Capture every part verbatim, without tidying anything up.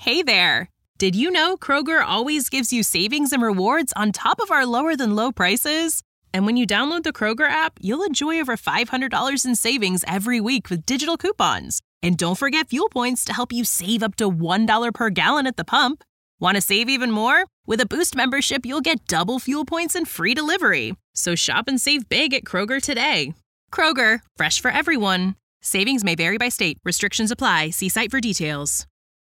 Hey there! Did you know Kroger always gives you savings and rewards on top of our lower-than-low prices? And when you download the Kroger app, you'll enjoy over five hundred dollars in savings every week with digital coupons. And don't forget fuel points to help you save up to one dollar per gallon at the pump. Want to save even more? With a Boost membership, you'll get double fuel points and free delivery. So shop and save big at Kroger today. Kroger, fresh for everyone. Savings may vary by state. Restrictions apply. See site for details.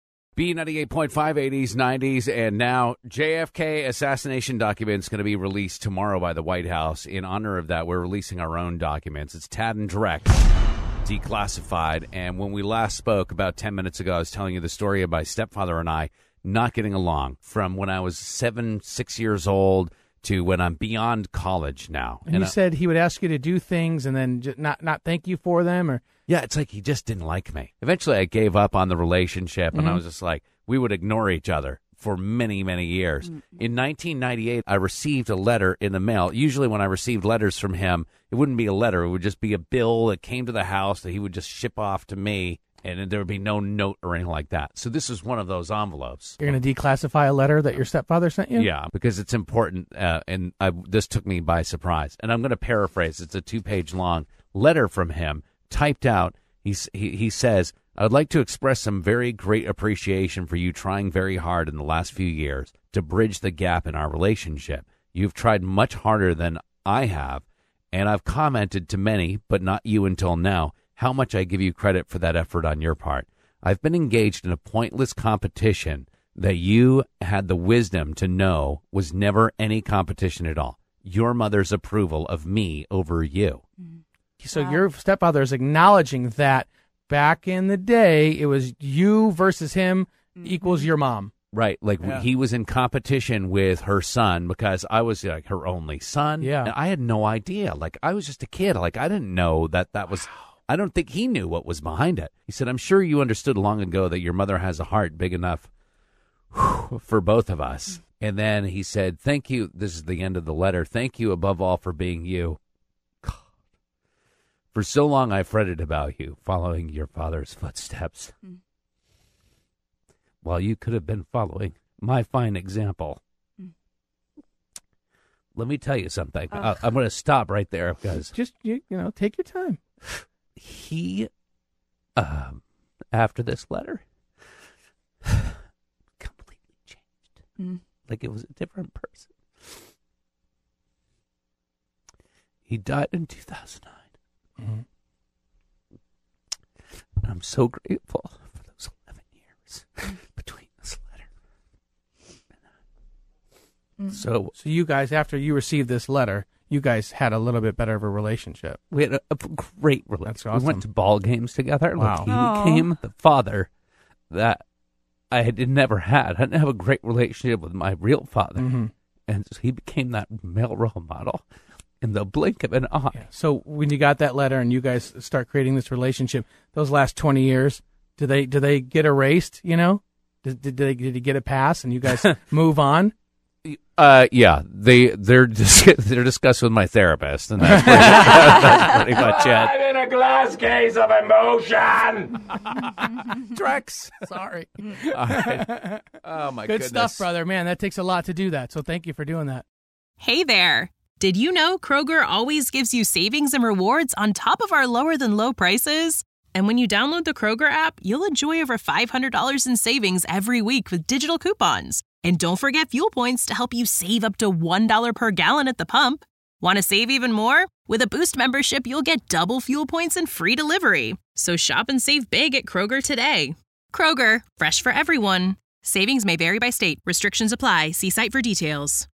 B ninety-eight point five, eighties, nineties, and now J F K assassination documents going to be released tomorrow by the White House. In honor of that, we're releasing our own documents. It's Tad and Drex, declassified. And when we last spoke about ten minutes ago, I was telling you the story of my stepfather and I not getting along from when I was seven, six years old to when I'm beyond college now. And, and you I, said he would ask you to do things and then just not, not thank you for them? Or Yeah, it's like he just didn't like me. Eventually, I gave up on the relationship, and mm-hmm. I was just like, we would ignore each other for many, many years. Mm-hmm. In nineteen ninety-eight, I received a letter in the mail. Usually when I received letters from him, it wouldn't be a letter. It would just be a bill that came to the house that he would just ship off to me, and there would be no note or anything like that. So this is one of those envelopes. You're going to declassify a letter that your stepfather sent you? Yeah, because it's important, uh, and I, this took me by surprise. And I'm going to paraphrase. It's a two-page long letter from him, typed out. He's, he, he says, I would like to express some very great appreciation for you trying very hard in the last few years to bridge the gap in our relationship. You've tried much harder than I have, and I've commented to many, but not you until now, how much I give you credit for that effort on your part. I've been engaged in a pointless competition that you had the wisdom to know was never any competition at all. Your mother's approval of me over you. Mm-hmm. So wow. Your stepfather is acknowledging that back in the day, it was you versus him mm-hmm. equals your mom. Right. Like yeah. he was in competition with her son because I was like her only son. Yeah. And I had no idea. Like I was just a kid. Like I didn't know that that was, I don't think he knew what was behind it. He said, I'm sure you understood long ago that your mother has a heart big enough whew, for both of us. And then he said, thank you. This is the end of the letter. Thank you above all for being you. For so long, I fretted about you, following your father's footsteps, mm. while you could have been following my fine example. Mm. Let me tell you something. Uh, I, I'm going to stop right there because just you, you know, take your time. He, um, after this letter, completely changed. Mm. Like it was a different person. He died in two thousand nine. Mm-hmm. And I'm so grateful for those eleven years between this letter. Mm-hmm. So, so you guys, after you received this letter, you guys had a little bit better of a relationship. We had a, a great relationship. That's awesome. We went to ball games together. Wow. Like he Aww. became the father that I had never had. I didn't have a great relationship with my real father. Mm-hmm. And so he became that male role model. In the blink of an eye. Yeah. So when you got that letter and you guys start creating this relationship, those last twenty years, do they do they get erased? You know, did did they did he get a pass and you guys move on? Uh, yeah, they they're dis- they're discussed with my therapist, and that's pretty, that's pretty much it. I'm in a glass case of emotion. Drex, sorry. All right. Oh my Good goodness. stuff, brother. Man, that takes a lot to do that. So thank you for doing that. Hey there! Did you know Kroger always gives you savings and rewards on top of our lower-than-low prices? And when you download the Kroger app, you'll enjoy over five hundred dollars in savings every week with digital coupons. And don't forget fuel points to help you save up to one dollar per gallon at the pump. Want to save even more? With a Boost membership, you'll get double fuel points and free delivery. So shop and save big at Kroger today. Kroger, fresh for everyone. Savings may vary by state. Restrictions apply. See site for details.